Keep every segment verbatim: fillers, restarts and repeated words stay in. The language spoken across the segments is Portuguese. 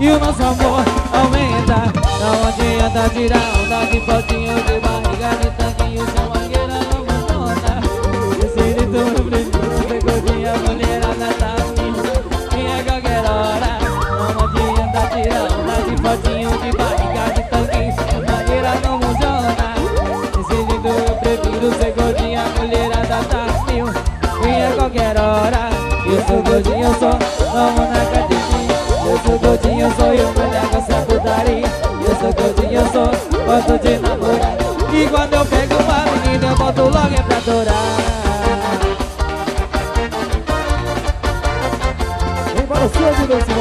e o nosso amor aumenta. Não adianta tirar onda de potinho, de barriga, de tanquinho, se a mangueira não funciona. Esse jeito eu prefiro ser gordinha, mulherada tá afim e a qualquer hora. Não adianta tirar onda de potinho, de barriga, de tanquinho, se a mangueira não funciona. Esse jeito eu prefiro ser gordinha, mulherada tá afim e a qualquer hora. Eu sou gordinho, eu sou, vamos na academia. Eu sou gordinho, eu sou, eu meu negócio é putaria. Eu sou gordinho, eu sou, gosto de namorar. E quando eu pego uma menina eu boto logo é pra adorar. Vem para o seu de novo.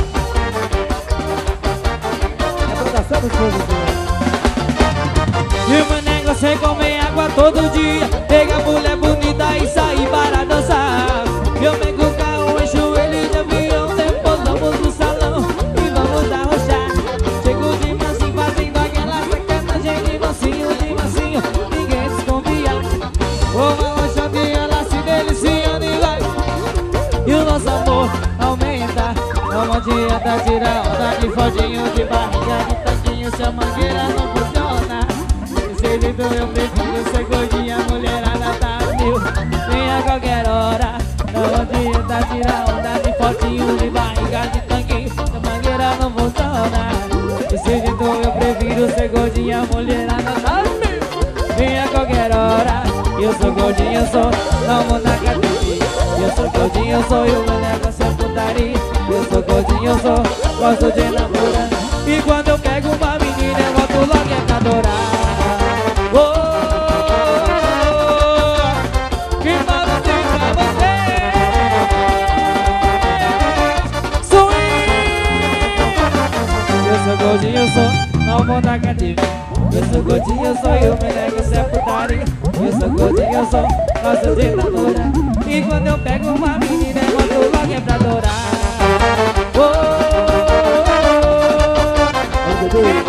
É produção dos produtores. E o meu negócio é comer água todo dia, pegar mulher bonita e sair para dançar. Eu pego o carro, encho ele de avião, depois vamos pro salão e vamos arrochar. Chego de mansinho fazendo aquela sacanagem, de mansinho, de mansinho, ninguém desconfia. Vou arrochando e ela se deliciando e vai. E o nosso amor aumenta. Não adianta tirar onda de fodinho, de barriga, de tanquinho, se a mangueira não funciona. Desse jeito eu prefiro ser gordinha, mulherada tá mil, vem a qualquer hora. Não adianta tirar onda de fotinho, de barriga, de tanquinho, se a mangueira não funciona. Desse jeito eu prefiro ser gordinha, mulherada tá mil, vem a qualquer hora. Eu sou gordinho, eu sou, vamos na academia. Eu sou gordinho, eu sou, e o meu negócio é putaria. Eu sou gordinho, eu sou, gosto de namorar. E quando eu pego uma menina eu volto logo é pra adorar. Eu sou gordinho, eu sou, não vou na academia. Eu sou gordinho, eu sou, e o meu negócio é putaria. Eu sou gordinho, eu sou, gosto de namorar. E quando eu pego uma menina eu volto logo é pra adorar. Oh, oh, oh, oh, oh.